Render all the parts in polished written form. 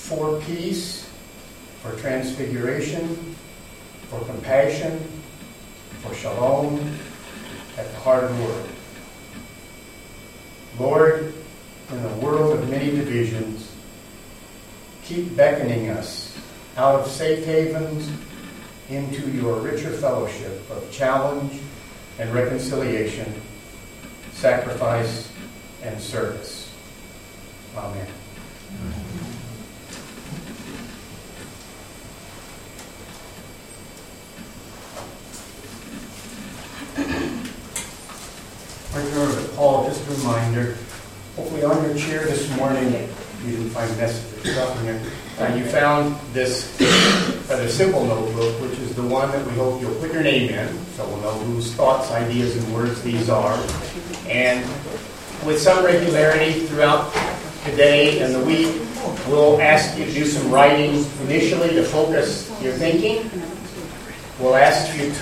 for peace, for transfiguration, for compassion, for shalom at the heart of the world. Lord, in a world of many divisions, keep beckoning us out of safe havens into your richer fellowship of challenge and reconciliation, sacrifice and service. Amen. Paul, just a reminder, hopefully on your chair this morning, you didn't find messages up in there. You found this rather simple notebook, which is the one that we hope you'll put your name in, so we'll know whose thoughts, ideas, and words these are. And with some regularity throughout the day and the week, we'll ask you to do some writing initially to focus your thinking. We'll ask you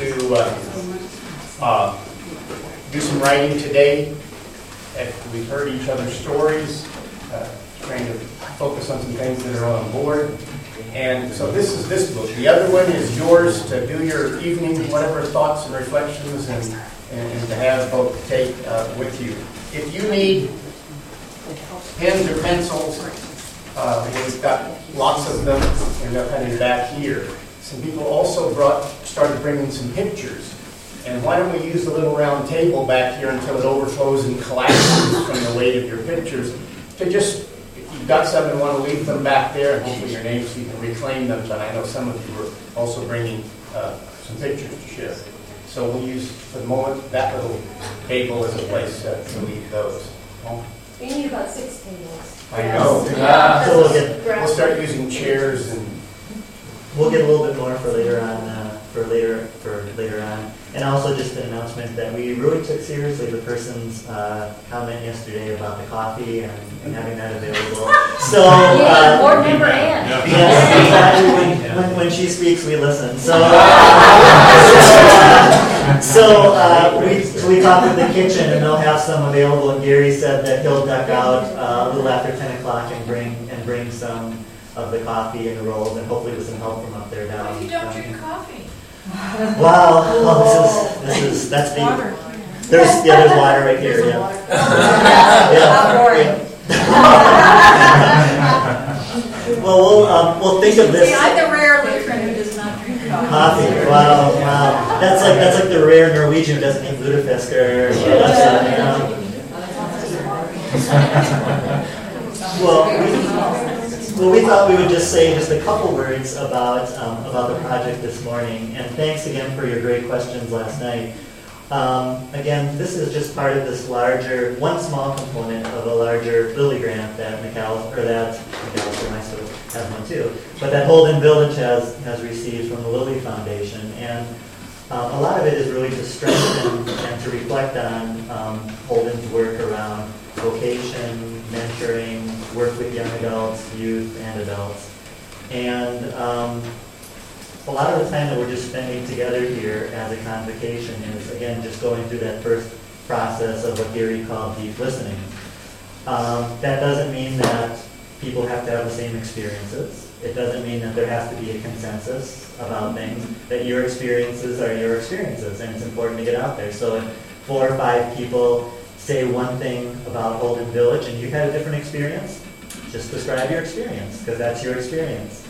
to do some writing today after we've heard each other's stories, trying to focus on some things that are on board. And so this is this book. The other one is yours to do your evening, whatever thoughts and reflections and to have both to take with you. If you need pens or pencils, we've got lots of them in the back here. Some people also started bringing some pictures. And why don't we use the little round table back here until it overflows and collapses from the weight of your pictures to just, if you've got some and want to leave them back there and hopefully your names so you can reclaim them. But I know some of you are also bringing some pictures to share. So we'll use, for the moment, that little table as a place to leave those. We need about 6 tables. I know. Yeah. So we'll start using chairs and we'll get a little bit more for later on. Later on, and also just an announcement that we really took seriously the person's comment yesterday about the coffee and having that available. So, board member Ann. Yes, exactly. When she speaks, we listen. So, we talked with the kitchen, and they'll have some available. And Gary said that he'll duck out a little after 10 o'clock and bring some of the coffee and the rolls, and hopefully with some help from up there down. If you don't drink coffee. Wow, that's deep. Water. There's water right here. Yeah. Well, we'll think of this. See, I'm the rare Lutheran who does not drink coffee. Wow. That's like the rare Norwegian who doesn't eat lutefisk or Well, we thought we would just say just a couple words about the project this morning, and thanks again for your great questions last night. Again, this is just part of this larger, one small component of a larger Lilly grant that McAllister might still have one too, but that Holden Village has received from the Lilly Foundation, and a lot of it is really to strengthen and to reflect on Holden's work around vocation, mentoring, work with young adults, youth, and adults. And a lot of the time that we're just spending together here as a convocation is, again, just going through that first process of what Gary called deep listening. That doesn't mean that people have to have the same experiences. It doesn't mean that there has to be a consensus about things, that your experiences are your experiences, and it's important to get out there. So if 4 or 5 people say one thing about Holden Village and you've had a different experience, just describe your experience, because that's your experience.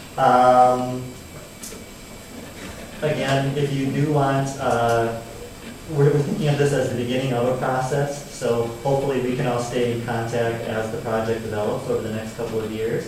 Again, if you do want, we're thinking of this as the beginning of a process, so hopefully we can all stay in contact as the project develops over the next couple of years.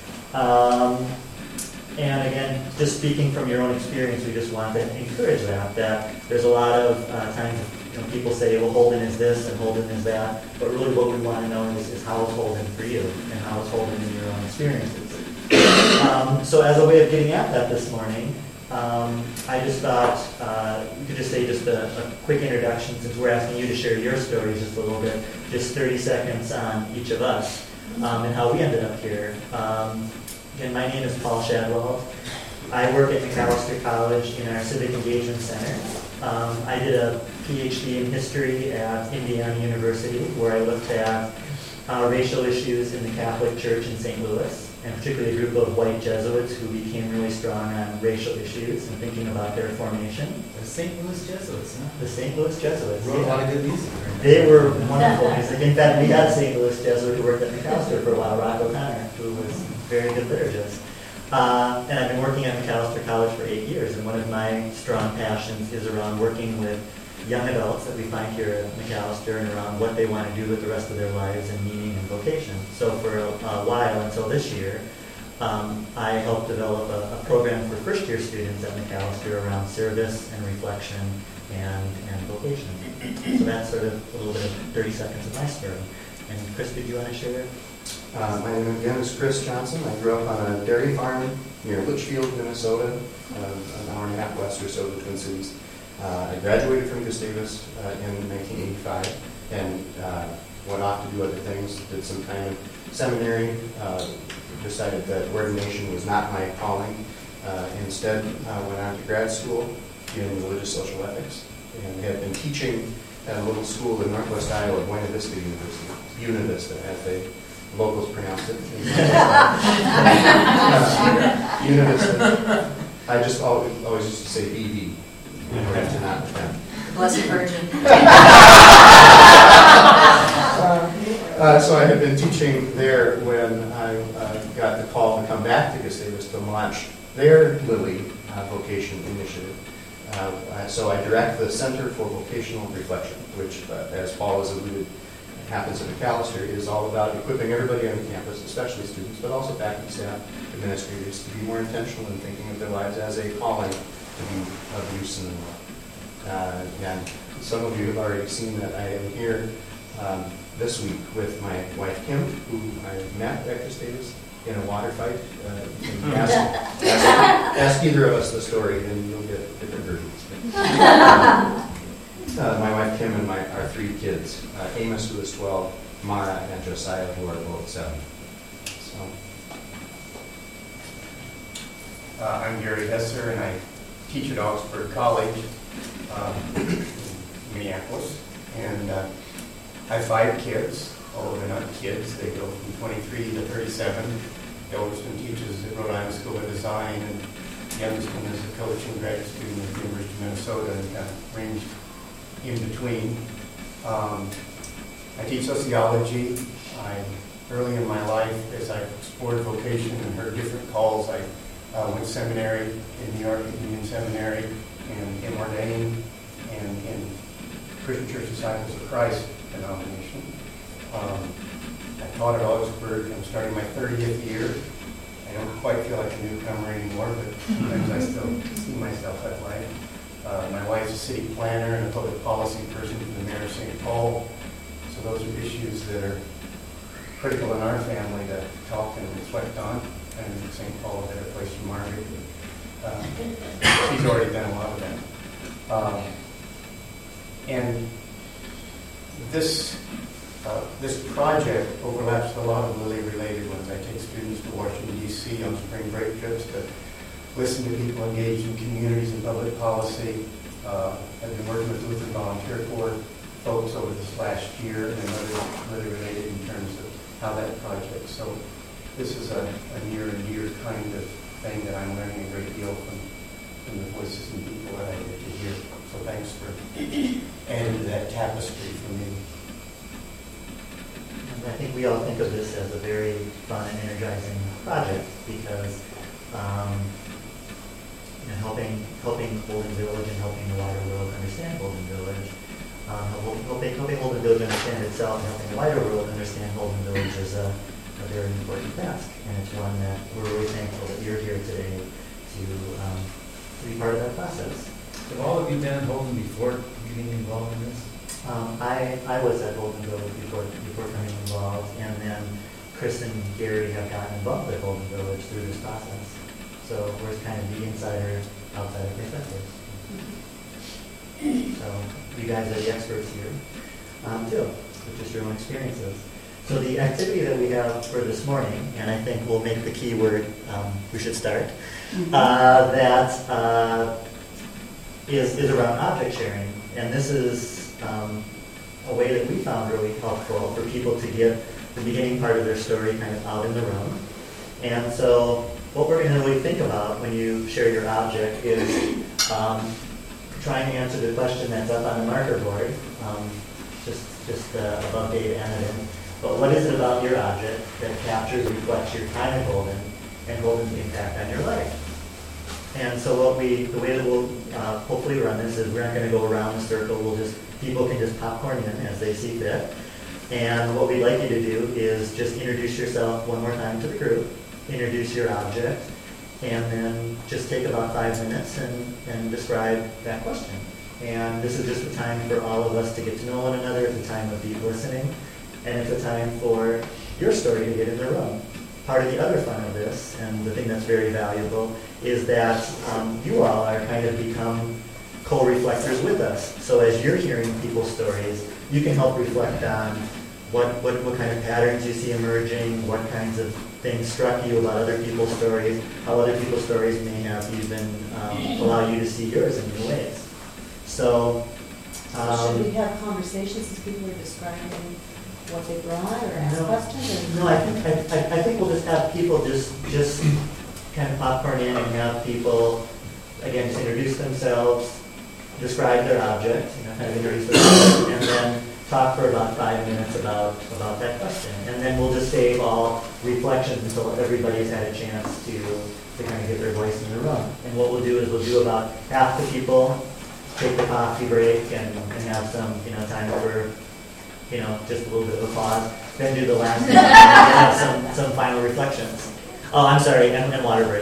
And again, just speaking from your own experience, we just want to encourage that there's a lot of times people say, well, Holden is this and Holden is that, but really what we want to know is how is Holden for you and how is Holden in your own experiences. So as a way of getting at that this morning, I just thought we could just say just a quick introduction, since we're asking you to share your stories just a little bit, just 30 seconds on each of us and how we ended up here. Again, my name is Paul Shadwell. I work at McAllister College in our Civic Engagement Center. I did a PhD in history at Indiana University, where I looked at racial issues in the Catholic Church in St. Louis. and particularly a group of white Jesuits who became really strong on racial issues and thinking about their formation. The St. Louis Jesuits, huh? The St. Louis Jesuits. Wrote a yeah. lot of good music. Right? They were wonderful music. In fact, we had a St. Louis Jesuit who worked at McAllister for a while, Rock O'Connor, who was a very good liturgist. And I've been working at McAllister College for 8 years, and one of my strong passions is around working with young adults that we find here at McAllister and around what they want to do with the rest of their lives and meaning and vocation. So for a while, until this year, I helped develop a program for first-year students at McAllister around service and reflection and vocation. So that's sort of a little bit of 30 seconds of my story. And Chris, did you want to share? My name again is Chris Johnson. I grew up on a dairy farm near Litchfield, Minnesota, an hour and a half west or so of the Twin Cities. I graduated from Gustavus in 1985 and went off to do other things, did some time in seminary, decided that ordination was not my calling. Instead, went on to grad school in religious social ethics and had been teaching at a little school in northwest Iowa, Buena Vista University, Buena Vista, as the locals pronounce it. Buena Vista. I just always used to say BV in order to not offend. Blessed Virgin. So I had been teaching there when I got the call to come back to Gustavus to launch their Lily Vocation Initiative. So I direct the Center for Vocational Reflection, which, as Paul has alluded, happens at McAllister, is all about equipping everybody on the campus, especially students, but also faculty, staff, administrators, to be more intentional in thinking of their lives as a calling to be of use in the world. And some of you have already seen that I am here this week with my wife Kim, who I met at Gustavus in a water fight. Ask either of us the story, and you'll get different versions. My wife Kim and our 3 kids, Amos, who is 12, Mara, and Josiah, who are both 7. So, I'm Gary Hesser, and I teach at Augsburg College, Minneapolis, and I have 5 kids. Although they're not kids, they go from 23 to 37. The oldest one teaches at Rhode Island School of Design, and the youngest one is a coach and graduate student at the University of Minnesota, and kind of range in between. I teach sociology. Early in my life, as I explored vocation and heard different calls, I went to seminary in New York at Union Seminary and in ordained and in Christian Church Disciples of Christ denomination. I taught at Augsburg. I'm starting my 30th year. I don't quite feel like a newcomer anymore, but sometimes I still see myself that way. My wife's a city planner and a public policy person for the mayor of St. Paul. So those are issues that are critical in our family to talk and reflect on. And St. Paul is a better place for Margaret. She's already done a lot of that. And this project overlaps with a lot of Lily-related ones. I take students to Washington, D.C. on spring break trips to listen to people engaged in communities and public policy. I've been working with Lutheran Volunteer Corps folks over this last year and other Lily-related in terms of how that project. So this is a near and dear kind of thing that I'm learning a great deal from the voices and people that I get to hear. So thanks for adding to that tapestry for me. I think we all think of this as a very fun and energizing project because helping Holden Village and helping the wider world understand Holden Village, helping Holden Village understand itself and helping the wider world understand Holden Village is a very important task, and it's one that we're really thankful that you're here today to be part of that process. Have all of you been at Holden before getting involved in this? I was at Holden Village before coming involved, and then Chris and Gary have gotten involved with Holden Village through this process. So we're kind of the insider, outsider perspectives. So you guys are the experts here, too, with just your own experiences. So the activity that we have for this morning, and I think we'll make the key word, we should start, is around object sharing. And this is a way that we found really helpful for people to get the beginning part of their story kind of out in the room. And so what we're going to really think about when you share your object is trying to answer the question that's up on the marker board, just above Dave Anadin. But what is it about your object that captures, reflects your time at Holden and Holden's impact on your life? And so the way that we'll hopefully run this is we're not going to go around the circle. People can just popcorn in as they see fit. And what we'd like you to do is just introduce yourself one more time to the group, introduce your object, and then just take about 5 minutes and describe that question. And this is just a time for all of us to get to know one another. It's a time of deep listening, and it's a time for your story to get in the room. Part of the other fun of this, and the thing that's very valuable, is that you all are kind of become co-reflectors with us. So as you're hearing people's stories, you can help reflect on what kind of patterns you see emerging, what kinds of things struck you about other people's stories, how other people's stories may have even allow you to see yours in new ways. So, should we have conversations as people are describing what they brought or ask questions? No, I think we'll just have people just kind of popcorn in and have people, again, just introduce themselves, describe their object, kind of introduce their object, and then talk for about 5 minutes about that question. And then we'll just save all reflections until everybody's had a chance to kind of get their voice in the room. And what we'll do is we'll do about half the people take the coffee break and have some time for just a little bit of a pause, then do the last and have some final reflections. Oh, I'm sorry, and water break.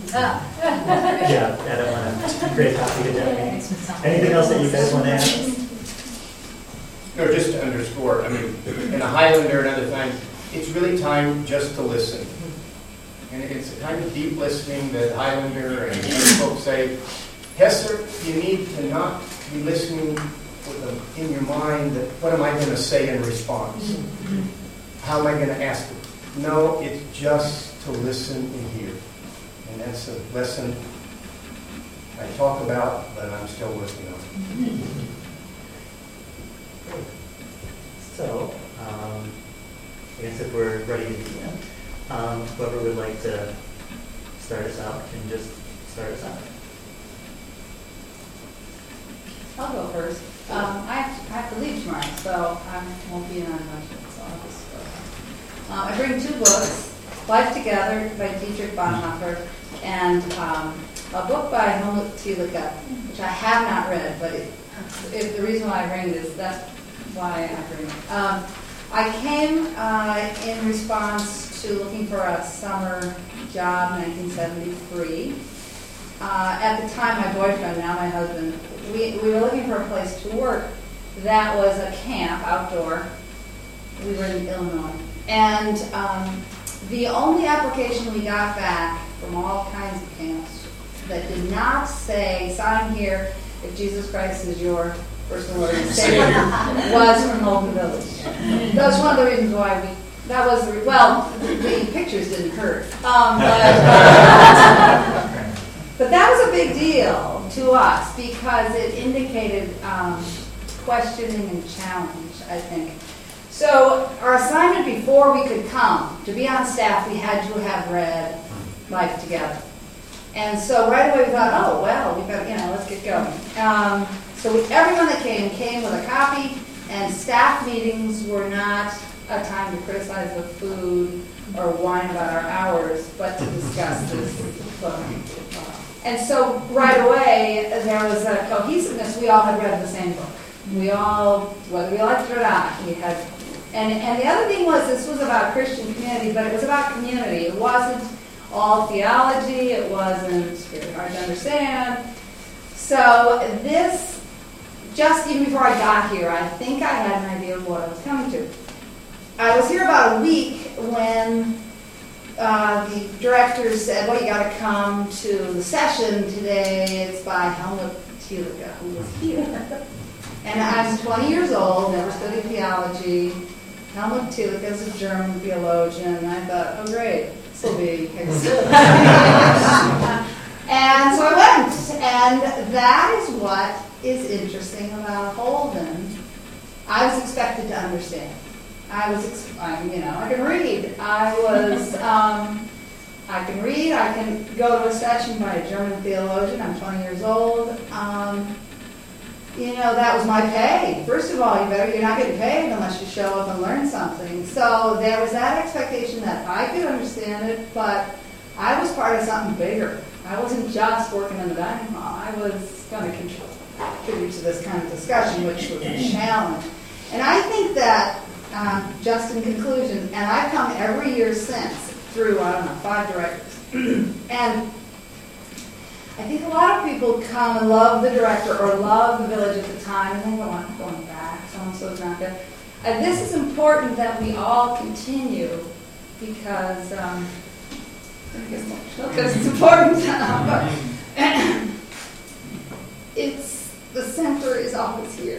Yeah, I don't want to create coffee to death. Anything else that you guys want to add? No, just to underscore, in a Highlander and other things, it's really time just to listen. And it's a kind of deep listening that Highlander and other folks say, Hesser, you need to not be listening in your mind that, what am I going to say in response? How am I going to ask it? No, it's just to listen and hear. And that's a lesson I talk about, but I'm still working on. So, I guess if we're ready to begin, whoever would like to start us out can just start us out. I'll go first. I have to leave tomorrow, so I won't be in on much, so I'll just go. I bring 2 books, Life Together by Dietrich Bonhoeffer, and a book by Helmut Thielicke, which I have not read, but the reason why I bring it is that's why I bring it. I came in response to looking for a summer job in 1973. At the time, my boyfriend, now my husband, we were looking for a place to work that was a camp, outdoor. We were in Illinois. And the only application we got back from all kinds of camps that did not say, sign here if Jesus Christ is your personal Lord and Savior, was from Holden Village. That was one of the reasons why the pictures didn't hurt. But that was a big deal to us because it indicated questioning and challenge, I think. So our assignment before we could come, to be on staff, we had to have read Life Together. And so right away we thought, oh, well, we've got, let's get going. So everyone that came with a copy, and staff meetings were not a time to criticize the food or whine about our hours, but to discuss this book. And so right away, there was a cohesiveness. We all had read the same book. We all, whether we liked it or not, we had. And the other thing was, this was about Christian community, but it was about community. It wasn't all theology. It wasn't very hard to understand. So this, just even before I got here, I think I had an idea of what I was coming to. I was here about a week when the director said, well, you got to come to the session today. It's by Helmut Thielicke, who was here. And I was 20 years old, never studied theology. Helmut Thielicke is a German theologian. And I thought, oh, great, this will be excellent. And so I went. And that is what is interesting about Holden. I was expected to understand. I can read. I was I can read, I can go to a session by a German theologian, I'm 20 years old. That was my pay. First of all, you're not getting paid unless you show up and learn something. So there was that expectation that I could understand it, but I was part of something bigger. I wasn't just working in the dining hall. I was going to contribute to this kind of discussion, which was a challenge. And I think that, just in conclusion, and I've come every year since through, 5 directors. And I think a lot of people come and love the director or love the village at the time, and then go on going back, so-and-so's not there. And this is important that we all continue because it's important. But the center is always here.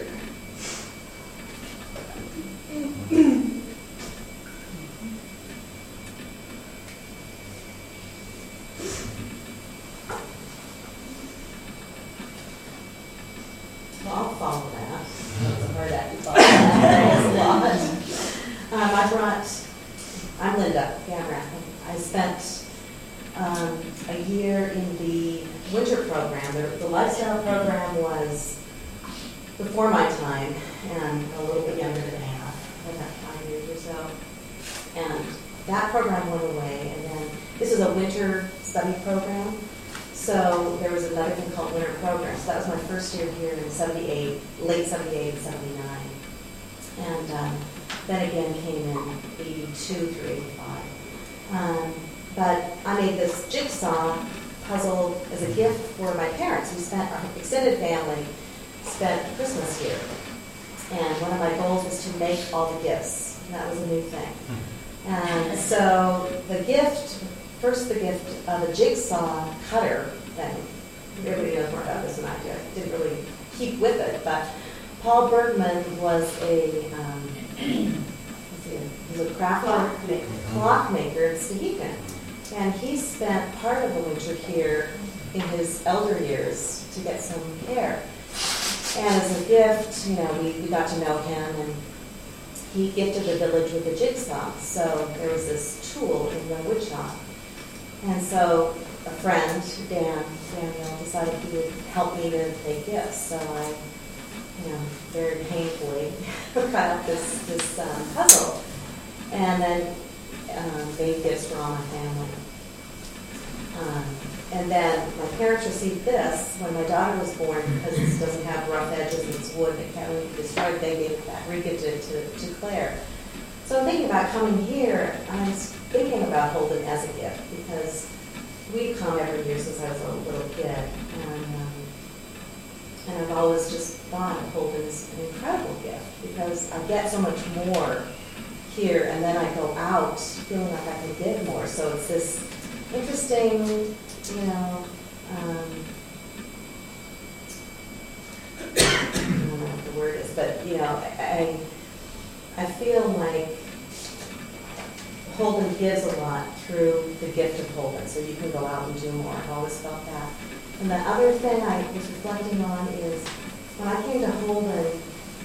Well, I'll follow that. It's hard act to follow that. There's a lot. I'm Linda Gamrath. I spent a year in the winter program. The lifestyle program was before my time and a little bit younger than I have, about 5 years or so. And that program went away. And then this is a winter study program. So there was another thing called winter program. So that was my first year here in 78, late 78 and 79. And then again came in 82 through 85. But I made this jigsaw puzzle as a gift for my parents. Our extended family spent Christmas here. And one of my goals was to make all the gifts. And that was a new thing. And so the gift of a jigsaw cutter thing. Everybody knows more about this than I do. I didn't really keep with it, but Paul Bergman was a clockmaker in Stehekin. And he spent part of the winter here in his elder years to get some care. And as a gift, we got to know him, and he gifted the village with a jigsaw. So there was this tool in the wood shop. And so a friend, Daniel, decided he would help me to make gifts. So I, very painfully cut out this puzzle, and then made gifts for all my family. And then my parents received this when my daughter was born, because this doesn't have rough edges and it's wood and it can't really be destroyed. They gave it back, regifted it to Claire. So I'm thinking about coming here. I was thinking about Holden as a gift because we've come every year since I was a little kid, and I've always just thought Holden's an incredible gift because I get so much more here, and then I go out feeling like I can get more. So it's this interesting, I don't know what the word is, but I feel like Holden gives a lot through the gift of Holden, so you can go out and do more. I've always felt that. And the other thing I was reflecting on is when I came to Holden,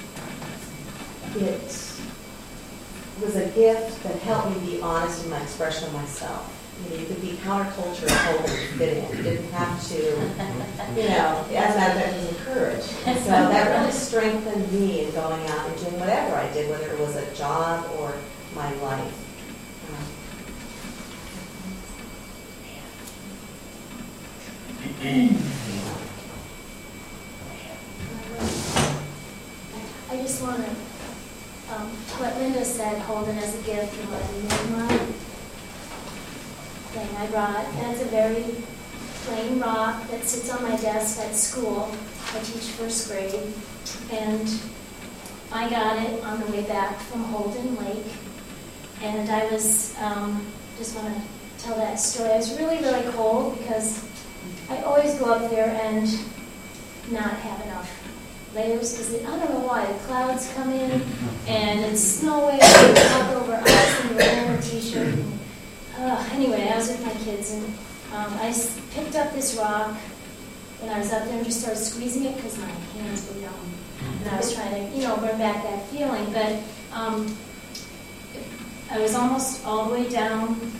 it was a gift that helped me be honest in my expression of myself. You could be counterculture at Holden and fit in. You didn't have to, as a matter of fact, it was encouraged. So that really strengthened me in going out and doing whatever I did, whether it was a job or my life. I just want to, what Linda said, Holden as a gift, reminded me of my thing I brought. And it's a very plain rock that sits on my desk at school. I teach first grade. And I got it on the way back from Holden Lake. And I was, just want to tell that story. I was really, really cold because I always go up there and not have enough layers because I don't know why. The clouds come in and it's snowing and you walk over ice and you're wearing a t-shirt. Anyway, I was with my kids and I picked up this rock when I was up there and just started squeezing it because my hands were numb. And I was trying to, bring back that feeling. But I was almost all the way down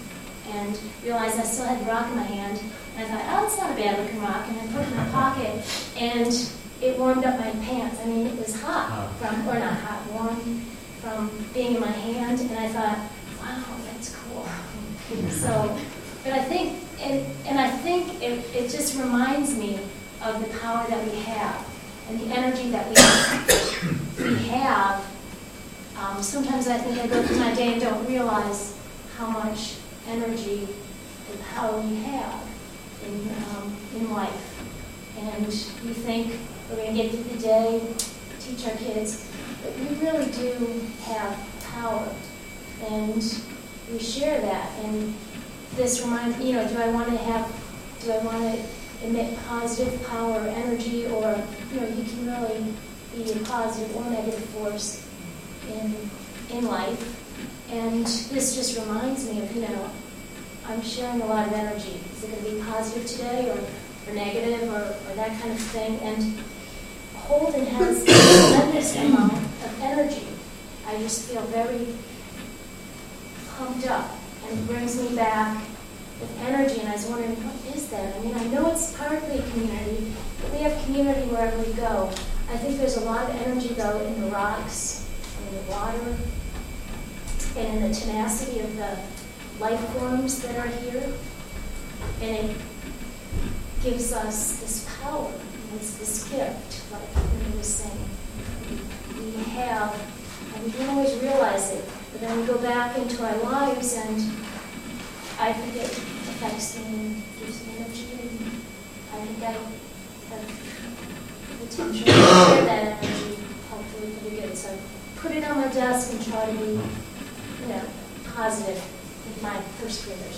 and realized I still had the rock in my hand. And I thought, oh, it's not a bad looking rock. And I put it in my pocket, and it warmed up my pants. I mean, it was hot or not hot, warm from being in my hand. And I thought, wow, that's cool. So, but I think, and I think it just reminds me of the power that we have and the energy that we have. Sometimes I think I go through my day and don't realize how much energy and power we have in life. And we think we're going to get through the day, teach our kids, but we really do have power. And we share that. And this reminds me, do I want to emit positive power or energy, or, you can really be a positive or negative force in life. And this just reminds me of, I'm sharing a lot of energy. Is it going to be positive today or negative or that kind of thing? And Holden has a tremendous amount of energy. I just feel very pumped up, and it brings me back with energy. And I was wondering, what is that? I mean, I know it's partly a community, but we have community wherever we go. I think there's a lot of energy, though, in the rocks, in the water, and in the tenacity of the life forms that are here. And it gives us this power. It's this gift, like he was saying. We have, and we don't always realize it, but then we go back into our lives, and I think it affects me and gives me energy, and I think I have the potential to share that energy, hopefully for the good. So put it on my desk and try to be, positive with my first graders.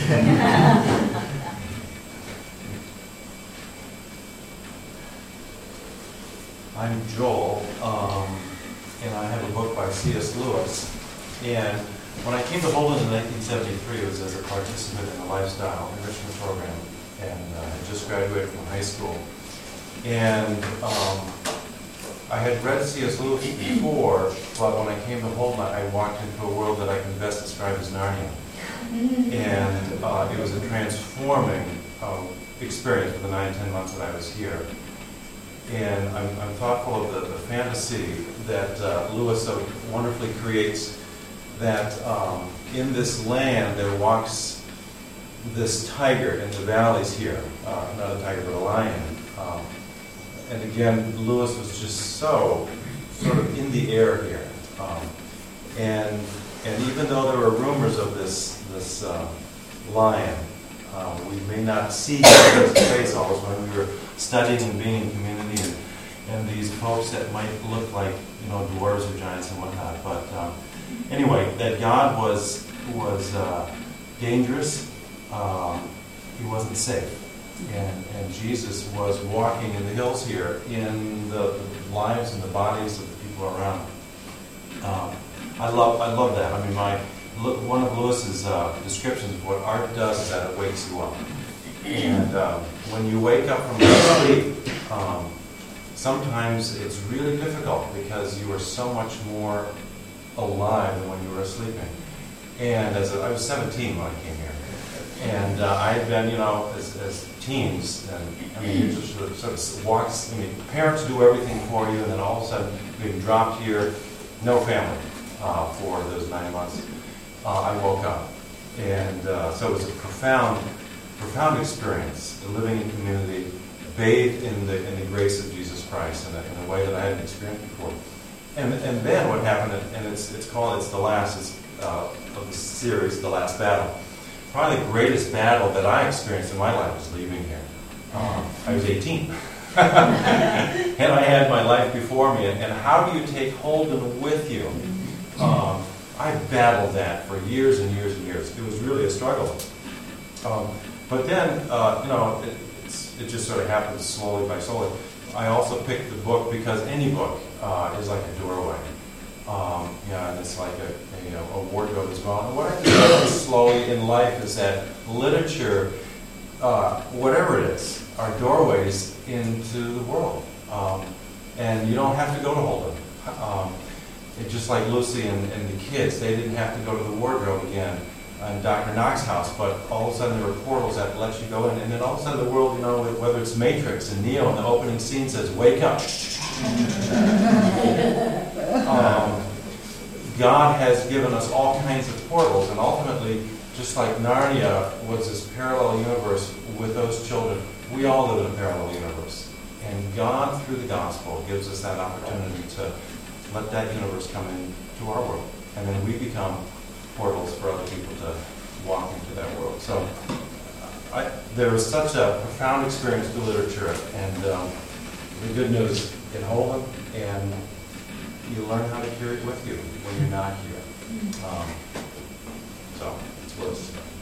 I'm Joel, and I have a book by C.S. Lewis. And when I came to Holden in 1973, it was as a participant in the Lifestyle Enrichment Program, and I had just graduated from high school. And I had read C.S. Lewis before, but when I came to Holden, I walked into a world that I can best describe as Narnia. And it was a transforming experience for the 9-10 months that I was here. And I'm thoughtful of the fantasy that Lewis so wonderfully creates, that in this land there walks this tiger in the valleys here, not a tiger but a lion. And again, Lewis was just so sort of in the air here. And even though there were rumors of this lion, we may not see his face always when we were studying and being in community, and these folks that might look like dwarves or giants and whatnot. But anyway, that God was dangerous. He wasn't safe. And Jesus was walking in the hills here in the lives and the bodies of the people around him. I love that. I mean, one of Lewis's descriptions of what art does is that it wakes you up. And when you wake up from your sleep, sometimes it's really difficult because you are so much more alive than when you were sleeping. And I was 17 when I came here. And I had been, as teens, and I mean, you just sort of walks. I mean, parents do everything for you, and then all of a sudden, being dropped here, no family for those 9 months. I woke up, and so it was a profound experience, living in community, bathed in the grace of Jesus Christ in a way that I hadn't experienced before. And then what happened, and it's the last of the series, The Last Battle. Probably the greatest battle that I experienced in my life was leaving here. I was 18. And I had my life before me. And how do you take Holden with you? I battled that for years and years and years. It was really a struggle. But then, it just sort of happened slowly by slowly. I also picked the book because any book is like a doorway. And it's like a wardrobe as well. And what I discovered slowly in life is that literature, whatever it is, are doorways into the world. And you don't have to go to Holden. It's just like Lucy and the kids, they didn't have to go to the wardrobe again Dr. Knox's house, but all of a sudden there were portals that let you go in, and then all of a sudden the world, you know, whether it's Matrix and Neo, and the opening scene says, "Wake up." God has given us all kinds of portals, and ultimately, just like Narnia was this parallel universe with those children, we all live in a parallel universe. And God, through the gospel, gives us that opportunity to let that universe come into our world. And then we become portals for other people to walk into that world. So there was such a profound experience through literature. And the good news, get hold of it, and you learn how to carry it with you when you're not here. So it's worth it.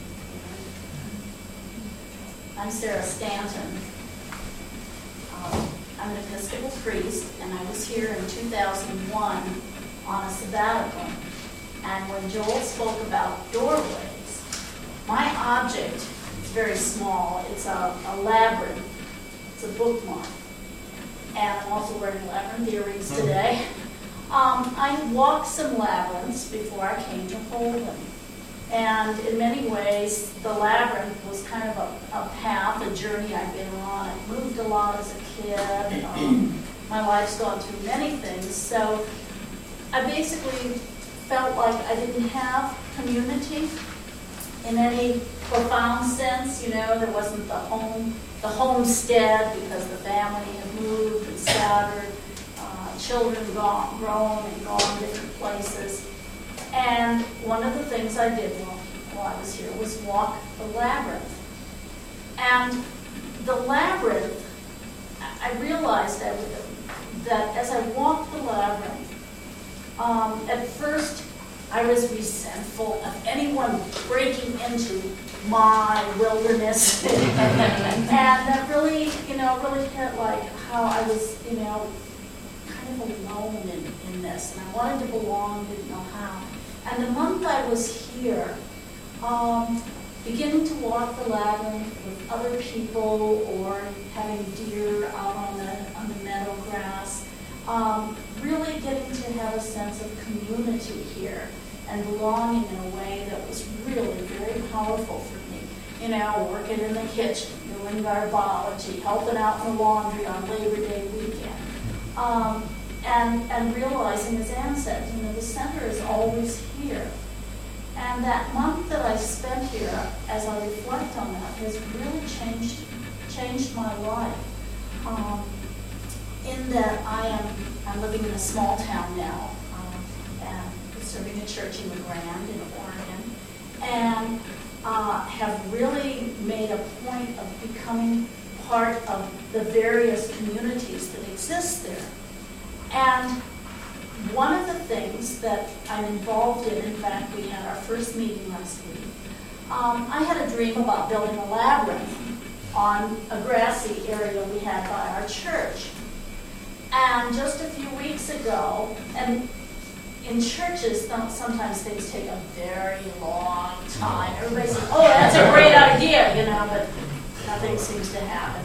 I'm Sarah Stanton. I'm an Episcopal priest, and I was here in 2001 on a sabbatical. And when Joel spoke about doorways, my object is very small. It's a labyrinth. It's a bookmark. And I'm also wearing labyrinth earrings today. I walked some labyrinths before I came to Holden. And in many ways, the labyrinth was kind of a path, a journey I've been on. I moved a lot as a kid. My life's gone through many things. So I basically felt like I didn't have community in any profound sense. You know, there wasn't the homestead because the family had moved and scattered, children grown and gone different places. And one of the things I did while I was here was walk the labyrinth. And the labyrinth, I realized that as I walked the labyrinth, at first I was resentful of anyone breaking into my wilderness. And that really hit like how I was, kind of alone in this. And I wanted to belong, didn't know how. And the month I was here, beginning to walk the labyrinth with other people or having deer out on the meadow grass, really getting to have a sense of community here and belonging in a way that was really very powerful for me. Working in the kitchen, doing garbology, helping out in the laundry on Labor Day weekend. And realizing, as Ann said, the center is always here. And that month that I spent here, as I reflect on that, has really changed my life. In that I'm living in a small town now, and serving a church in LeGrand in Oregon, and have really made a point of becoming part of the various communities that exist there. And one of the things that I'm involved in fact, we had our first meeting last week. I had a dream about building a labyrinth on a grassy area we had by our church. And just a few weeks ago, and in churches, sometimes things take a very long time. Everybody says, "Oh, that's a great idea," but nothing seems to happen.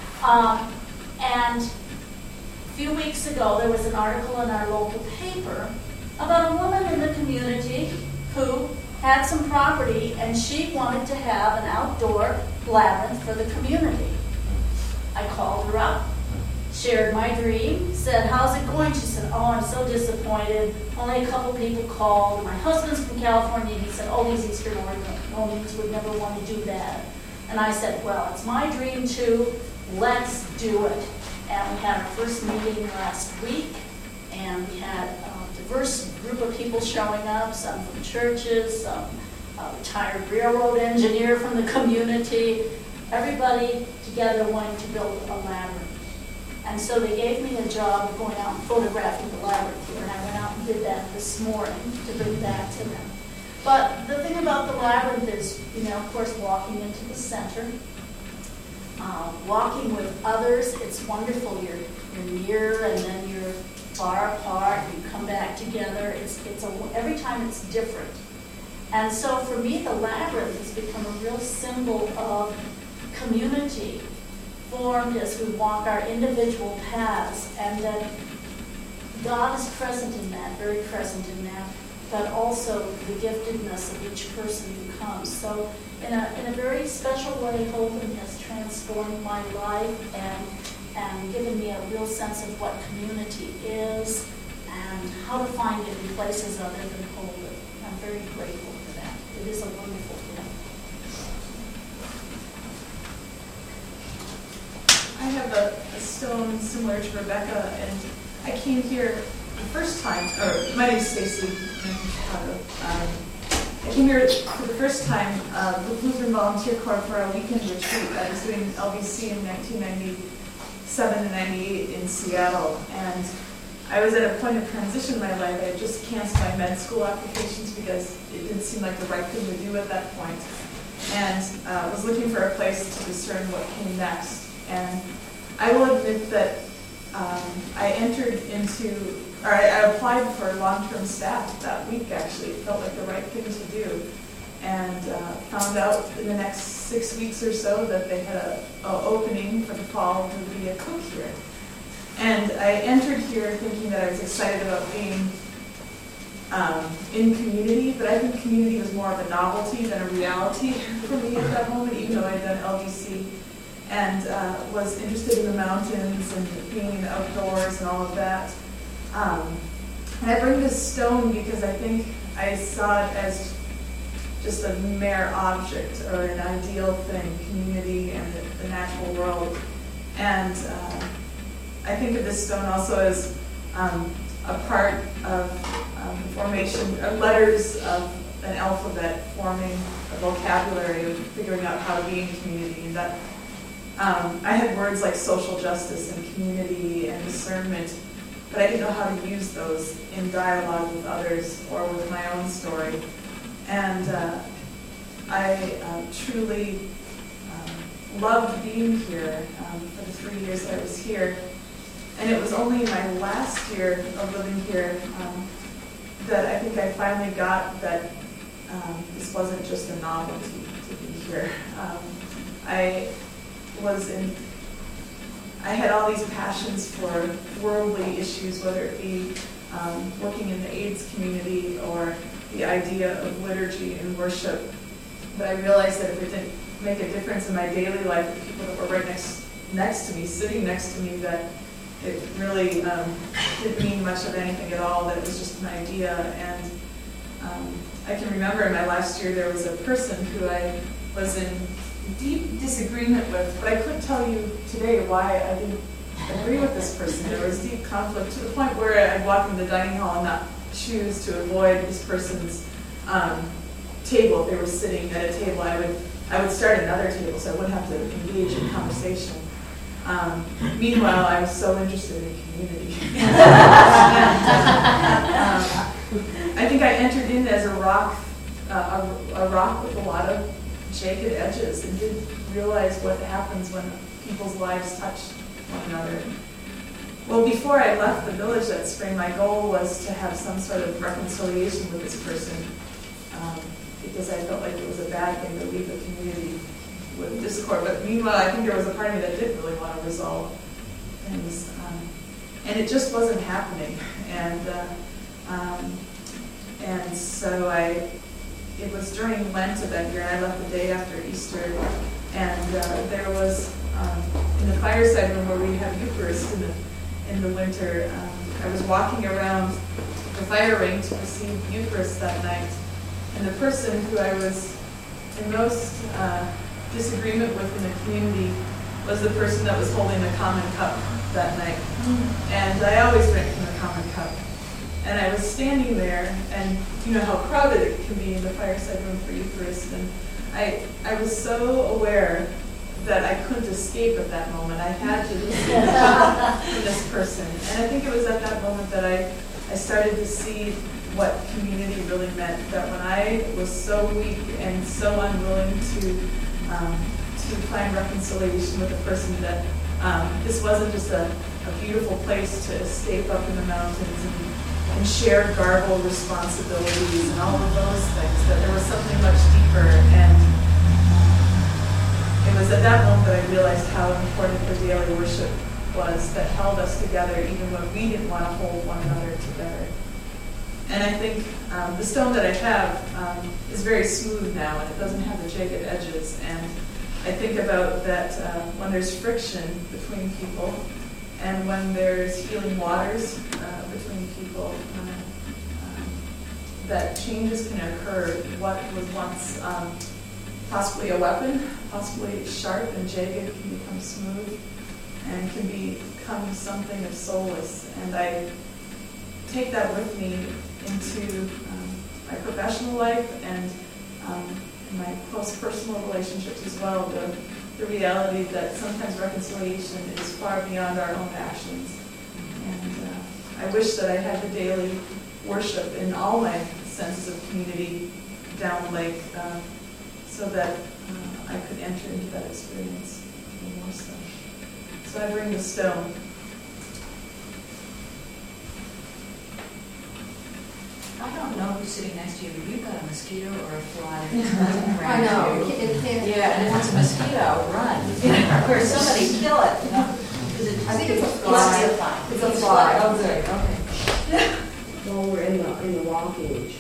And a few weeks ago, there was an article in our local paper about a woman in the community who had some property and she wanted to have an outdoor labyrinth for the community. I called her up, shared my dream, said, "How's it going?" She said, "Oh, I'm so disappointed. Only a couple people called. My husband's from California." He said, "Oh, these Eastern Oregonians would never want to do that." And I said, "Well, it's my dream too. Let's do it." And we had our first meeting last week, and we had a diverse group of people showing up, some from churches, some retired railroad engineer from the community, everybody together wanting to build a labyrinth. And so they gave me a job of going out and photographing the labyrinth here, and I went out and did that this morning to bring back to them. But the thing about the labyrinth is, of course, walking into the center, walking with others. It's wonderful. You're near and then you're far apart. You come back together. Every time it's different. And so for me, the labyrinth has become a real symbol of community, formed as we walk our individual paths, and that God is present in that, very present in that. but also the giftedness of each person who comes. So in a very special way, Holden has transformed my life and given me a real sense of what community is and how to find it in places other than Holden. I'm very grateful for that. It is a wonderful gift. I have a stone similar to Rebecca, and I came here the first time, or my name is Stacy, I'm from Chicago. I came here for the first time with Lutheran Volunteer Corps for a weekend retreat. I was doing LVC in 1997 and 98 in Seattle, and I was at a point of transition in my life. I had just canceled my med school applications because it didn't seem like the right thing to do at that point, and was looking for a place to discern what came next. And I will admit that I applied for long-term staff that week, actually. It felt like the right thing to do. And found out in the next 6 weeks or so that they had an opening for the fall to be a cook here. And I entered here thinking that I was excited about being in community, but I think community was more of a novelty than a reality for me at that moment, even though I had done LVC. And was interested in the mountains and being in the outdoors and all of that. And I bring this stone because I think I saw it as just a mere object or an ideal thing, community and the natural world. And I think of this stone also as a part of the formation of letters of an alphabet, forming a vocabulary of figuring out how to be in community. And that I had words like social justice and community and discernment, but I didn't know how to use those in dialogue with others or with my own story. And I truly loved being here for the 3 years that I was here. And it was only my last year of living here that I think I finally got that this wasn't just a novelty to be here. I had all these passions for worldly issues, whether it be working in the AIDS community or the idea of liturgy and worship. But I realized that if it didn't make a difference in my daily life with the people that were right next to me, sitting next to me, that it really didn't mean much of anything at all, that it was just an idea. And I can remember in my last year there was a person who I was in deep disagreement with, but I couldn't tell you today why I didn't agree with this person. There was deep conflict to the point where I'd walk in the dining hall and not choose to avoid this person's table. If they were sitting at a table, I would start another table so I wouldn't have to engage in conversation. Meanwhile, I was so interested in community. I think I entered in as a rock with a lot of jagged edges, and didn't realize what happens when people's lives touch one another. Well, before I left the village that spring, my goal was to have some sort of reconciliation with this person, because I felt like it was a bad thing to leave the community with discord. But meanwhile, I think there was a part of me that didn't really want to resolve things, and it just wasn't happening. And so it was during Lent of that year, and I left the day after Easter, and there was, in the fireside room where we have Eucharist in the winter, I was walking around the fire ring to receive Eucharist that night, and the person who I was in most disagreement with in the community was the person that was holding the common cup that night. And I always drink from the common cup. And I was standing there, and you know how crowded it can be in the fireside room for Eucharist, and I was so aware that I couldn't escape at that moment. I had to escape from this person. And I think it was at that moment that I started to see what community really meant, that when I was so weak and so unwilling to find reconciliation with a person, that this wasn't just a beautiful place to escape up in the mountains and share garbled responsibilities and all of those things, that there was something much deeper. And it was at that moment that I realized how important the daily worship was, that held us together even when we didn't want to hold one another together. And I think the stone that I have is very smooth now, and it doesn't have the jagged edges. And I think about that when there's friction between people, and when there's healing waters between people, that changes can occur. What was once possibly a weapon, possibly sharp and jagged, can become smooth and can become something of soulless. And I take that with me into my professional life and my close personal relationships as well. The reality that sometimes reconciliation is far beyond our own actions. And I wish that I had the daily worship in all my senses of community down Lake, so that I could enter into that experience even more so. So I bring the stone. I don't know who's sitting next to you, but you've got a mosquito or a fly that's buzzing around I know. you. It Yeah, and if it's a mosquito, run. Or somebody kill it, you know? 'Cause I think it's a It's fly. a fly. It's a fly. Oh, good, okay. Well, we're in the rock age.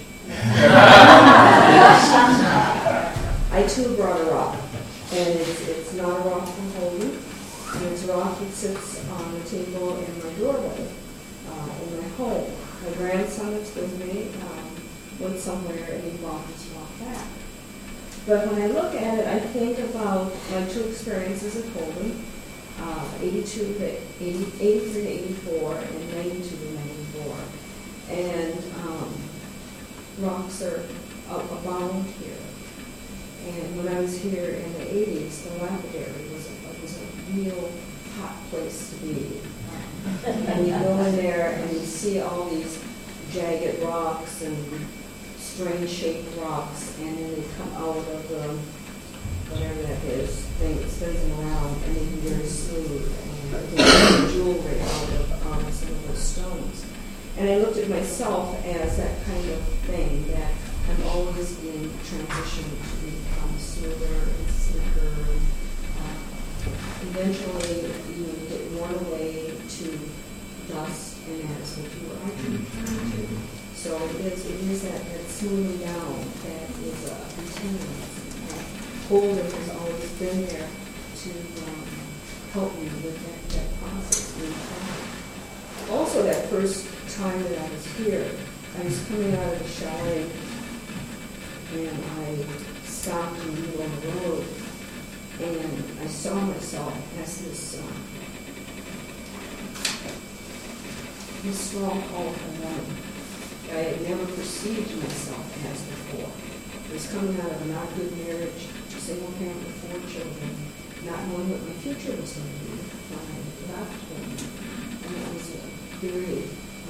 I too brought a rock, and it's not a rock from Holden. And it's a rock that sits on the table in my doorway in my home. My grandson that's with me went somewhere and he brought this rock back. But when I look at it, I think about my two experiences at Holden, 83 to 84 and 92 to 94. And rocks are abound here. And when I was here in the 80s, the lapidary was a real hot place to be. And you go in there and you see all these jagged rocks and strange shaped rocks, and then they come out of the, whatever that is, thing that spins them around, and they can be very smooth, and they make jewelry out of some of those stones. And I looked at myself as that kind of thing, that I'm always being transitioned to become smoother and slicker. Eventually, you get worn away to dust, and that's what you are actually trying to. So it is that smoothing down that is a continuance. Holden has always been there to help me with that process. Also, that first time that I was here, I was coming out of the shower, and I stopped in the middle of the road, and I saw myself as this strong, powerful woman. I had never perceived myself as before. I was coming out of a not good marriage, single parent with 4 children, not knowing what my future was going to be when I left home. And it was very,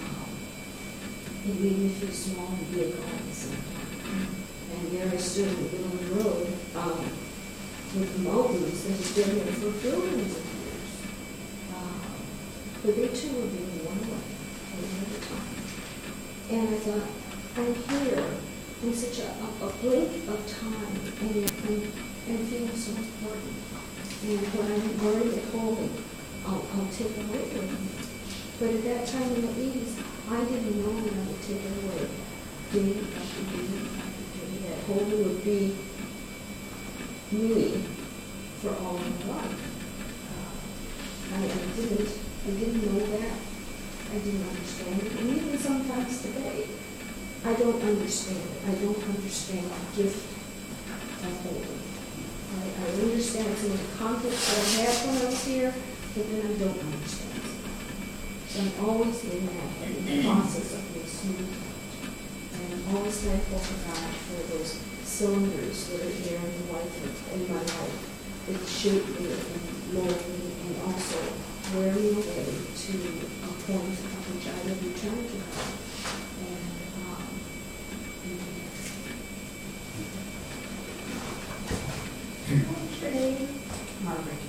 it made me feel small and big all at the same time. And there I stood in the middle of the road with the mountains that had been there for billions of years. But they too were being worn away at the time. And I thought, I'm here in such a blink of time and feeling so important. And what I'm learning at home, I'll take away from me. But at that time in the 80s, I didn't know that I would take it away. Day after day after day, that Holden would be me for all of my life. I didn't know that. I didn't understand it. And even sometimes today, I don't understand it. I don't understand the gift of Holden. I understand some of the conflicts that I had when I was here, but then I don't understand it. So I'm always in the process of being smoothed out. And I'm always thankful to God for those cylinders that are here in my life that shape me and mold me and also wear me away to a point at which I will return to God. What's your name? Margaret.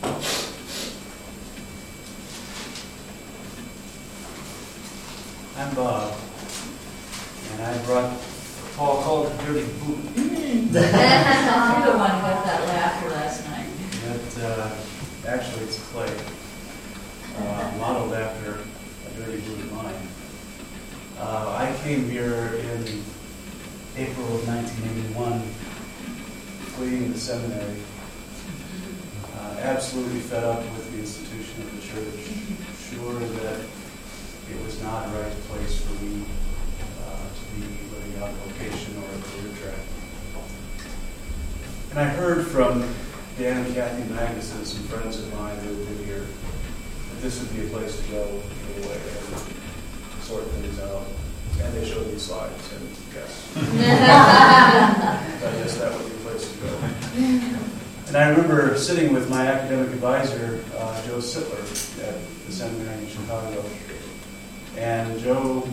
I'm Bob, and I brought Paul called the Dirty Boot. You're the one who got that laughter last night. That, actually, it's clay, modeled after a Dirty Boot of mine. I came here in April of 1981, fleeing the seminary, absolutely fed up with the institution of the church, sure that it was not a right place for me to be living out a vocation or a career track. And I heard from Dan and Kathy Magnuson, some friends of mine who had been here, that this would be a place to go, get away, and sort things out. And they showed me slides, and yes. I guess that would be a place to go. And I remember sitting with my academic advisor, Joe Sittler, at the seminary in Chicago. And Joe,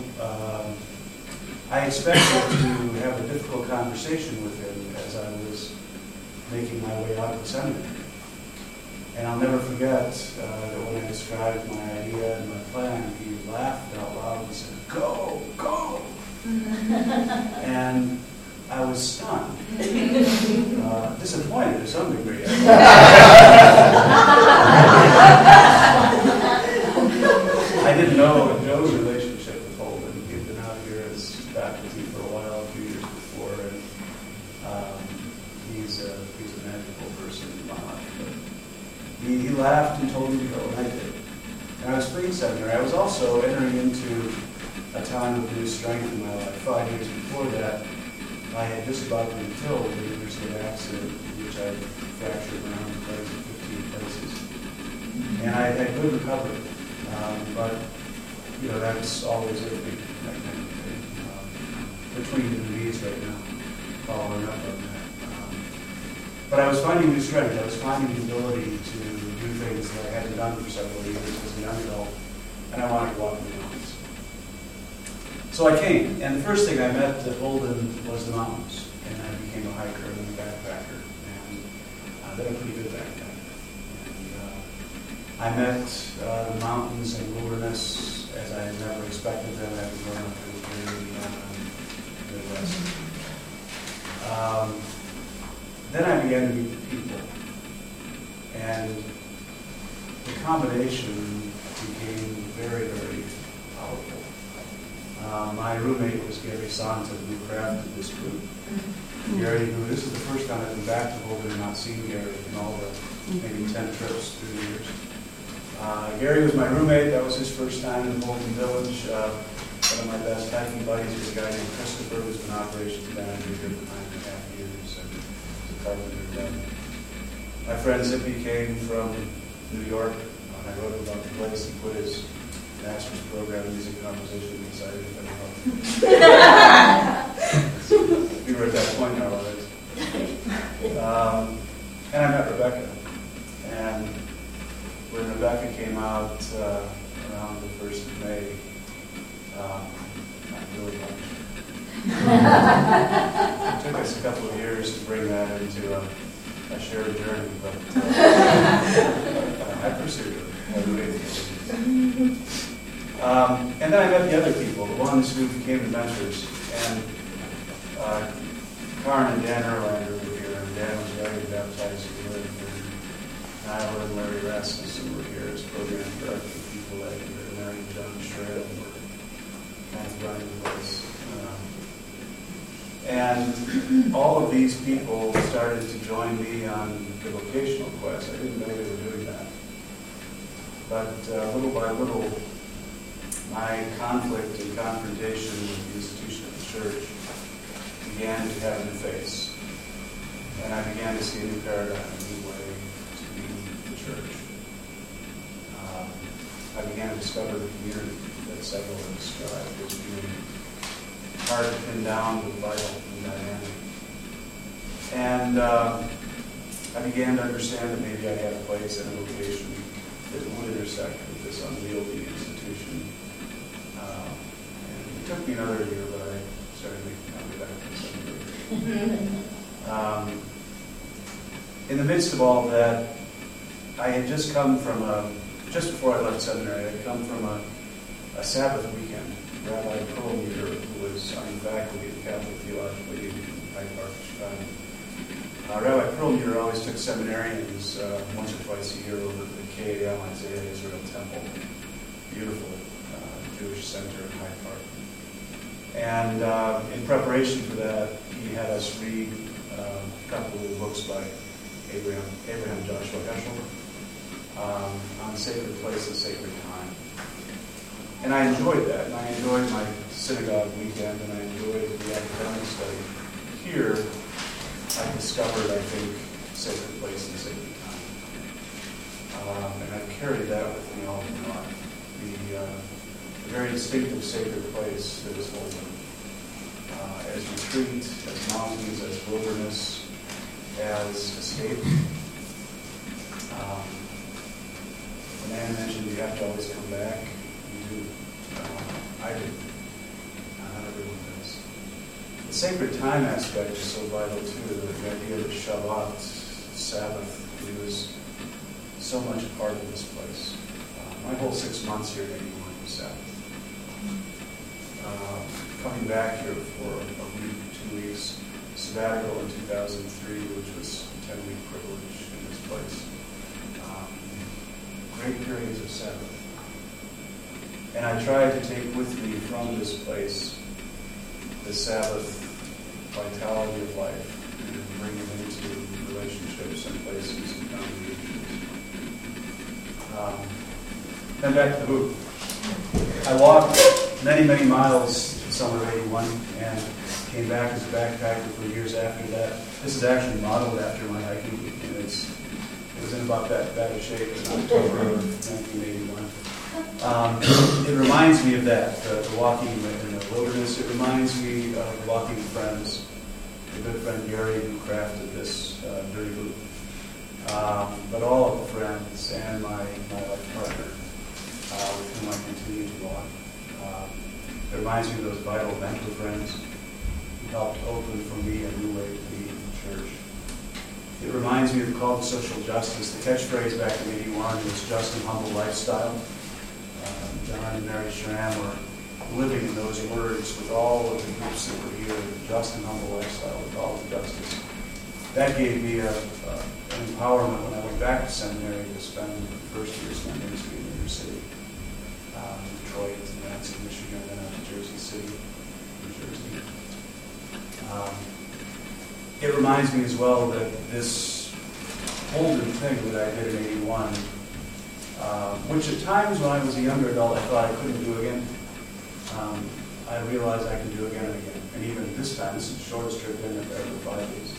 I expected to have a difficult conversation with him as I was making my way out of the seminary. And I'll never forget that when I described my idea and my plan, he laughed out loud and said, "Go, go!" And I was stunned, disappointed to some degree. I didn't know Joe's relationship with Holden. He had been out here as faculty for a while, a few years before, and he's a magical person. He laughed and told me to go, and I did. And I was fleeing seminary. I was also entering into a time of new strength in my life. 5 years before that, I had just about been killed in an interstate accident in which I fractured my arm and legs in 15 places. And I had good recovery, but that's always iffy, that kind of thing. Between the knees right now, following up on that. But I was finding new strength. I was finding the ability to do things that I hadn't done for several years as a young adult, and I wanted to walk in the mountains. So I came, and the first thing I met at Holden was the mountains, and I became a hiker and then a backpacker, and then a pretty good backpacker. And I met the mountains and wilderness as I had never expected them, having grown up in the Midwest. Then I began to meet the people, and the combination became very, very powerful. My roommate was Gary Sonta, who crafted this group. Gary, this is the first time I've been back to Holden and not seen Gary in all the maybe 10 trips through the years. Gary was my roommate. That was his first time in Holden Village. One of my best hiking buddies was a guy named Christopher, who's been operations manager here for 9.5 years. And carpenter then. My friend Zippy came from New York. I wrote about the place. He put his master's program in music composition and decided to finish off. We were at that point in our lives. And I met Rebecca. And when Rebecca came out around the 1st of May, I really liked her. It took us a couple of years to bring that into a shared journey, but I pursued it. And then I met the other people, the ones who became the mentors. And Karen and Dan Erlander were here, and Dan was very baptized in the Word. Nyla and Larry Rasmussen were here as program director people that had been married to John Strail and were kind of running the place. And all of these people started to join me on the vocational quest. I didn't know they were doing that. But little by little, my conflict and confrontation with the institution of the church began to have a new face. And I began to see a new paradigm, a new way to be the church. I began to discover the community that several have described as being hard to pin down, but vital and dynamic. And I began to understand that maybe I had a place and a vocation that would intersect with this unwieldy institution. And it took me another year, but I started making my way back to the seminary. In the midst of all that, I had just come from just before I left seminary, I had come from a Sabbath weekend. Rabbi Perlmutter, who was on the faculty of the Catholic Theological League in Hyde Park, Chicago. Rabbi Perlmutter always took seminarians once or twice a year over to the KAL Isaiah Israel Temple, beautiful Jewish center in Hyde Park. And in preparation for that, he had us read a couple of books by Abraham Joshua Heschel on sacred places, sacred time. And I enjoyed that, and I enjoyed my synagogue weekend, and I enjoyed the academic study. Here, I discovered, I think, sacred place and sacred time. And I've carried that with me all my life. The very distinctive sacred place that is Holden. As retreat, as mountains, as wilderness, as escape. When Ann mentioned you have to always come back, you do. I do. Not everyone does. The sacred time aspect is so vital too. The idea that Shabbat, Sabbath, is so much a part of this place. My whole 6 months here maybe was Sabbath. Coming back here for a week, 2 weeks, sabbatical in 2003, which was a 10-week privilege in this place. Great periods of Sabbath. And I tried to take with me from this place the Sabbath vitality of life and bring it into relationships and places and congregations. Then back to the boot. I walked many, many miles in summer of '81 and came back as a backpacker for years after that. This is actually modeled after my hiking, and it was in about that bad a shape in October of 1981. It reminds me of that, the walking in the wilderness. It reminds me of walking with friends. A good friend Gary who crafted this dirty boot. But all of the friends and my life partner with whom I continue to walk. It reminds me of those vital mentor friends who helped open for me a new way to be in the church. It reminds me of the call to social justice. The catchphrase back in '81 was just and humble lifestyle. John and Mary Schramm were living in those words with all of the groups that were here, just and humble lifestyle with all the justice. That gave me an empowerment when I went back to seminary to spend the first year of ministry in New York City, Detroit, Lansing, Michigan, then out to Jersey City, New Jersey. It reminds me as well that this Holden thing that I did in '81, which at times when I was a younger adult I thought I couldn't do again, I realized I can do again and again. And even this time, this is the shortest trip in ever, 5 days.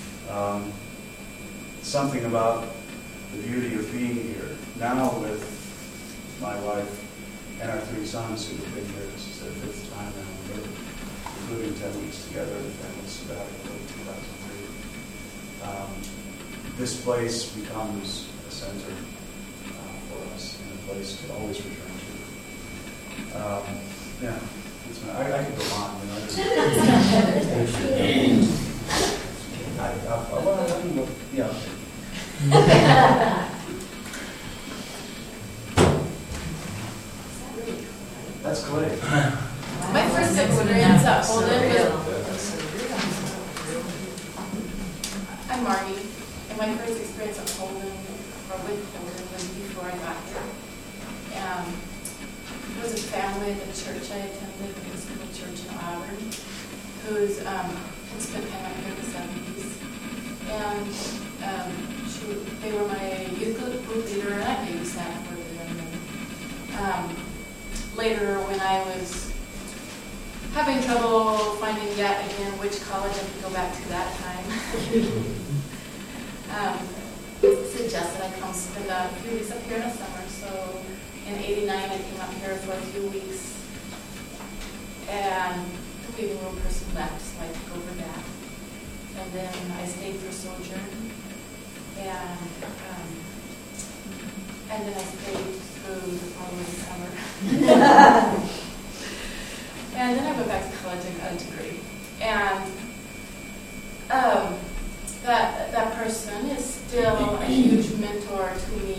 Something about the beauty of being here, now with my wife and our 3 sons who have been here. This is their 5th time now, including 10 weeks together in the family sabbatical in 2003. This place becomes a center for us and a place to always return to. Yeah, I could go on. Yeah. That's great. My first experience at Holden was, I'm Margie, and my first experience at Holden, or with Holden, was before I got here. It was a family at the church I attended, the Episcopal Church in Auburn, who's spent time out here in the 70s. And they were my youth group leader, and I babysat for them. Later, when I was having trouble finding yet again which college I could go back to that time, suggested I come spend a few weeks up here in the summer. So in '89, I came up here for a few weeks, and the waiting room person left, so I took over that. And then I stayed for Sojourn, and then I stayed through the following summer. And then I went back to college and got a degree. And that person is still a huge mentor to me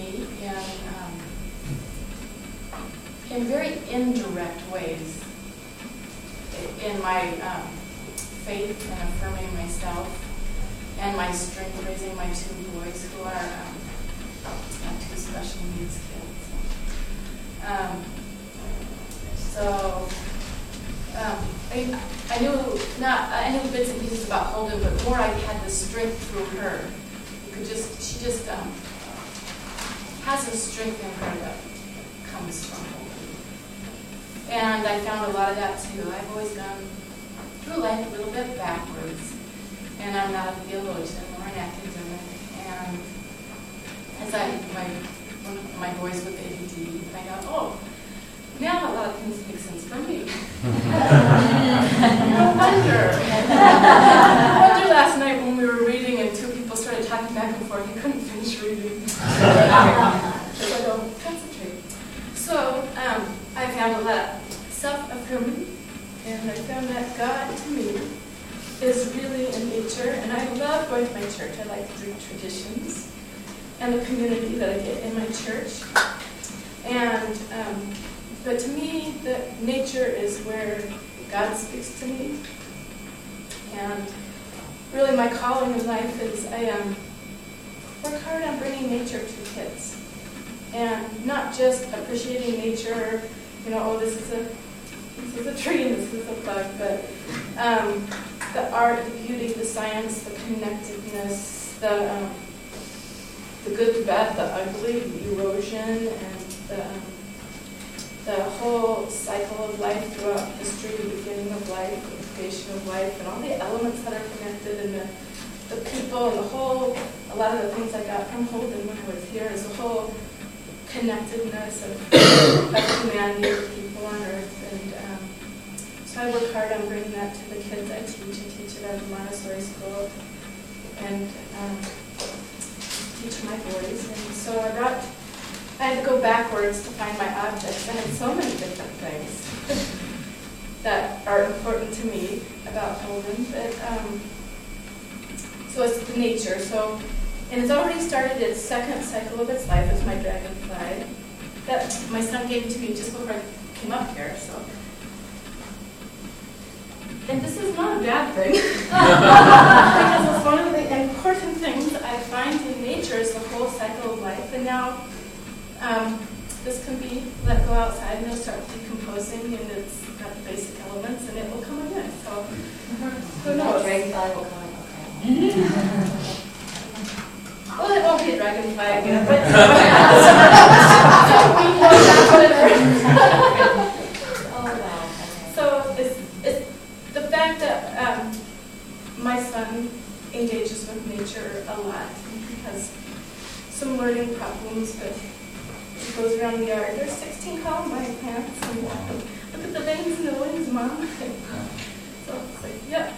in very indirect ways in my faith and affirming myself and my strength raising my 2 boys who are 2 special needs kids. I knew bits and pieces about Holden, but more I had the strength through her. She just has a strength in her that comes from Holden. And I found a lot of that too. I've always gone through life a little bit backwards. And I'm not a theologian or an academic. And as one of my boys with ADD, I go, oh, now a lot of things make sense for me. No wonder. No wonder last night when we were reading and two people started talking back and forth, you couldn't finish reading. Because I don't concentrate. So I found a lot of self-affirming, and I found that God, to me, is really in nature, and I love going to my church. I like the traditions and the community that I get in my church. And but to me, nature is where God speaks to me. And really my calling in life is I work hard on bringing nature to kids. And not just appreciating nature, oh, this is a tree and this is a bug, but the art, the beauty, the science, the connectedness, the good, the bad, the ugly, the erosion, and the whole cycle of life throughout history, the beginning of life, the creation of life, and all the elements that are connected, and the people, and a lot of the things I got from Holden when I was here is the whole connectedness of humanity, of people on earth. And so I work hard on bringing that to the kids I teach. I teach it at a Montessori school and teach my boys. And so I had to go backwards to find my objects. I had so many different things that are important to me about Holden. But, so it's the nature. And it's already started its second cycle of its life as my dragonfly. That my son gave to me just before I came up here. And this is not a bad thing. Because it's one of the important things I find in nature is the whole cycle of life. And now this can be let go outside and it'll start decomposing, and it's got the basic elements and it will come again. So who knows? Dragonfly will come again. Well, it won't be a dragonfly again, but so it's the fact that my son engages with nature a lot. He has some learning problems, but he goes around the yard. There's 16 columbine plants, and look at the veins in the wings, Mom. So it's like, yeah,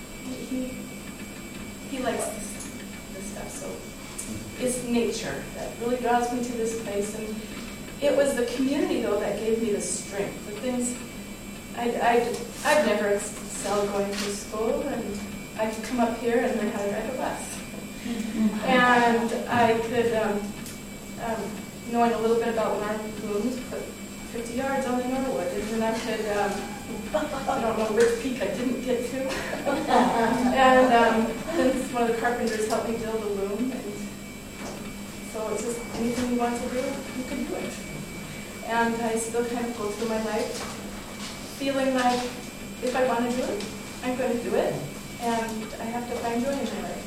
he likes this stuff. So it's nature that really draws me to this place, and it was the community though that gave me the strength. The things I've never excelled going to school, and I could come up here and learn how to drive a bus, and I could, knowing a little bit about Norm blooms, put 50 yards on the Norwood, and then I could, I don't know which peak I didn't get to, and then one of the carpenters helped me build a loom, and so it's just anything you want to do, you can do it. And I still kind of go through my life feeling like if I want to do it, I'm going to do it, and I have to find joy in my life.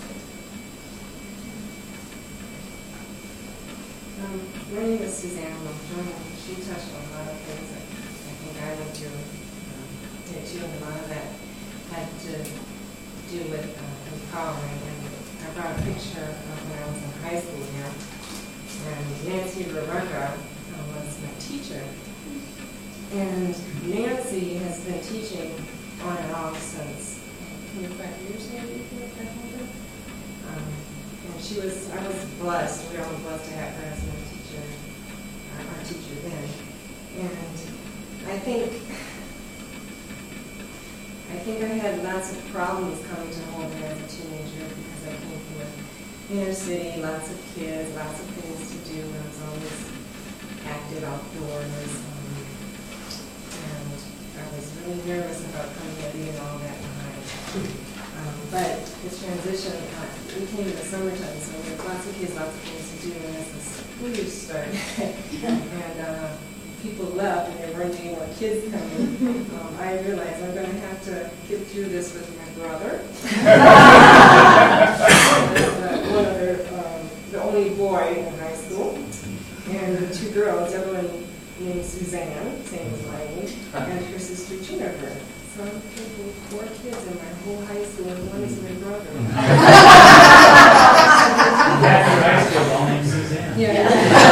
My name is Suzanne Muldoon. She touched on a lot of things that I think I went through too, and a lot of that had to do with empowering. And I brought a picture of when I was in high school here, and Nancy Roberta was my teacher. And Nancy has been teaching on and off since 25 years maybe, and I was blessed, we were all blessed to have her as my teacher, our teacher then. And I think I had lots of problems coming to Holden as a teenager because I came from an inner city, lots of kids, lots of things to do. I was always active outdoors, and I was really nervous about coming and being all that behind. But this transition, we came in the summertime, so there was lots of kids, lots of things to do, and this is huge start. And people left and there weren't any more kids coming, I realized I'm going to have to get through this with my brother. The only boy in high school, and the two girls, everyone named Suzanne, same as my name, and her sister Jennifer. So I'm thinking 4 kids in my whole high school, and one is my brother. Yeah, your high school all named Suzanne. Yeah.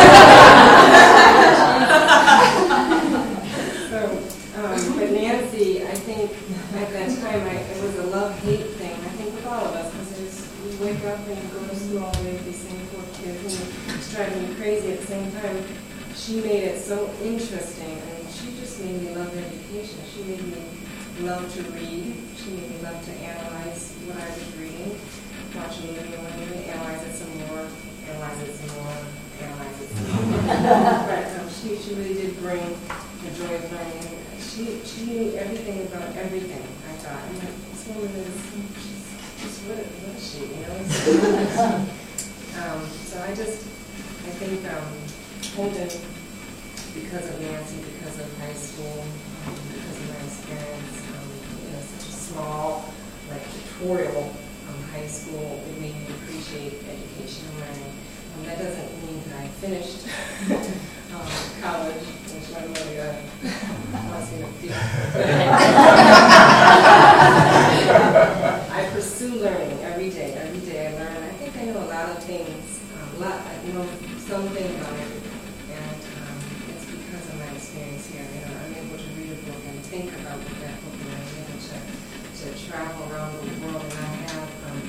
But Nancy, I think at that time it was a love-hate thing. I think with all of us, because you wake up and you go to school all day with these same 4 kids, and it's driving me crazy at the same time. She made it so interesting, and she just made me love education. She made me love to read. She made me love to analyze what I was reading, watch a movie, analyze it some more, analyze it some more, analyze it some more. But she really did bring the joy of learning. She knew everything about everything, I thought. I'm like, this woman is, what is she, you know? So I think Holden, because of Nancy, because of high school, because of my experience, such a small, like, tutorial high school, it made me appreciate education and learning. That doesn't mean that I finished college, which I'm really wants me to feel. I pursue learning every day. Every day I learn. I think I know a lot of things. I know something about everything, and it's because of my experience here. I'm able to read a book and think about what that book is. I'm able to travel around the world, and I have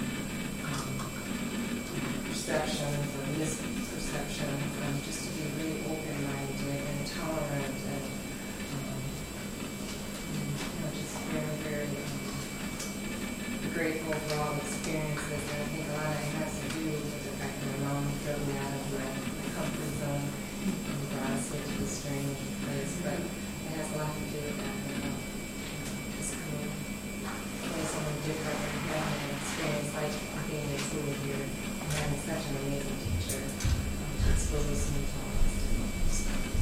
perceptions or misperceptions, just to be really open-minded and tolerant, and just very, very grateful for all the experiences. And I think a lot of it has to do with the fact that my mom drove me out of my comfort zone and brought us into a strange place. But it has a lot to do with that. Just coming from something different and having an experience like being in school here. And such an amazing teacher to expose me to all this.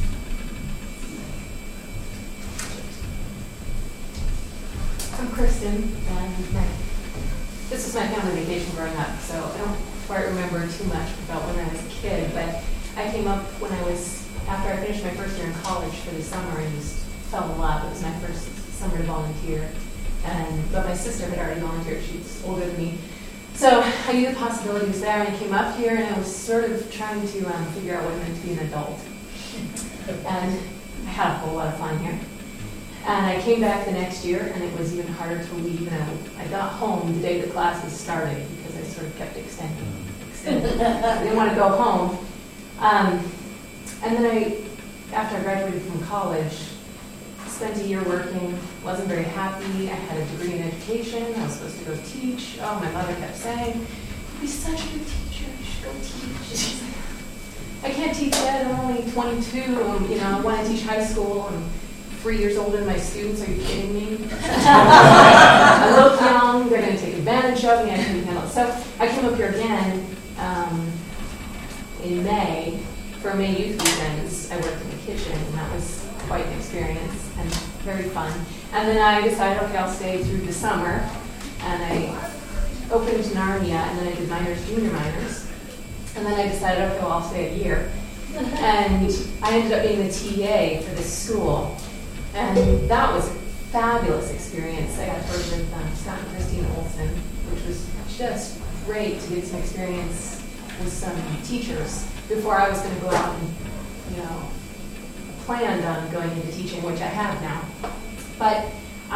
I'm Kristen, and this was my family vacation growing up, so I don't quite remember too much about when I was a kid, but I came up after I finished my first year in college for the summer and just fell in love. It was my first summer to volunteer, but my sister had already volunteered. She's older than me. So I knew the possibility was there, and I came up here, and I was sort of trying to figure out what it meant to be an adult. And I had a whole lot of fun here. And I came back the next year, and it was even harder to leave. And I got home the day the classes started because I sort of kept extending. I didn't want to go home. And then after I graduated from college, spent a year working, wasn't very happy. I had a degree in education. I was supposed to go teach. Oh, my mother kept saying, "You'd be such a good teacher. You should go teach." She's like, "I can't teach yet. I'm only 22. I want to teach high school. I'm 3 years older than my students. Are you kidding me? I look young. They're going to take advantage of me. I couldn't handle it." So I came up here again in May for May Youth Weekends. I worked in the kitchen, and that was quite an experience and very fun. And then I decided, okay, I'll stay through the summer. And I opened Narnia, and then I did minors, junior minors. And then I decided, okay, well, I'll stay a year. And I ended up being the TA for this school. And that was a fabulous experience. I got to work with Scott and Christine Olsen, which was just great to get some experience with some teachers before I was going to go out and, planned on going into teaching, which I have now. But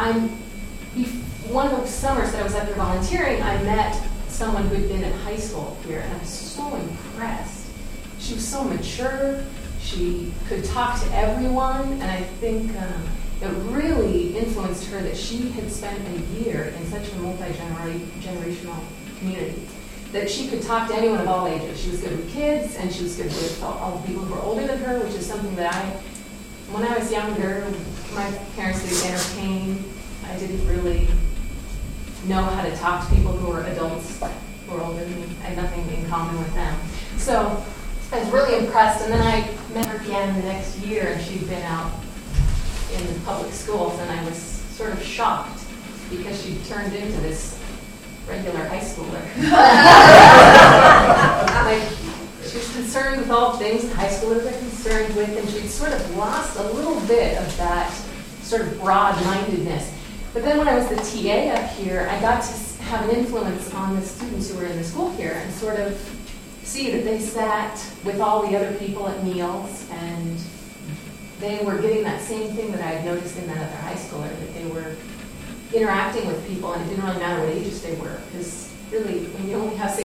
one of the summers that I was up there volunteering, I met someone who had been in high school here, and I was so impressed. She was so mature. She could talk to everyone, and I think it really influenced her that she had spent a year in such a multi-generational community that she could talk to anyone of all ages. She was good with kids, and she was good with all the people who were older than her, which is something that when I was younger, my parents didn't entertain. I didn't really know how to talk to people who were adults, who were older than me. I had nothing in common with them. So I was really impressed, and then I met her again the next year, and she'd been out in the public schools, and I was sort of shocked because she turned into this regular high schooler. Like, she was concerned with all things that high schoolers are concerned with, and she'd sort of lost a little bit of that sort of broad-mindedness. But then when I was the TA up here, I got to have an influence on the students who were in the school here and sort of see that they sat with all the other people at meals, and they were getting that same thing that I had noticed in that other high schooler, that they were interacting with people, and it didn't really matter what ages they were, because really, when you only have